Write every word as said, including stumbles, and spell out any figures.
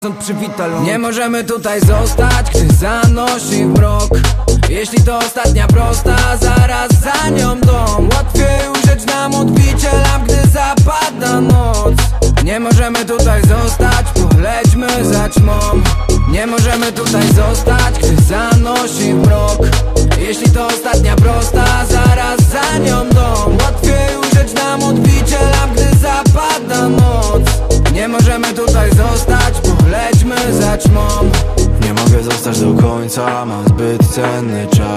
Nie możemy tutaj zostać, gdy zanosi mrok. Jeśli to ostatnia prosta, zaraz za nią dom. Łatwiej ujrzeć nam odbicie lamp, gdy zapada noc. Nie możemy tutaj zostać, polećmy za ćmą. Nie możemy tutaj zostać, gdy zanosi mrok. Jeśli to ostatnia prosta, zaraz za nią dom. Łatwiej ujrzeć nam odbicie lamp, gdy zapada noc. Nie możemy tutaj zostać, polećmy za ćmą. Nie mogę zostać do końca, mam zbyt cenny czas.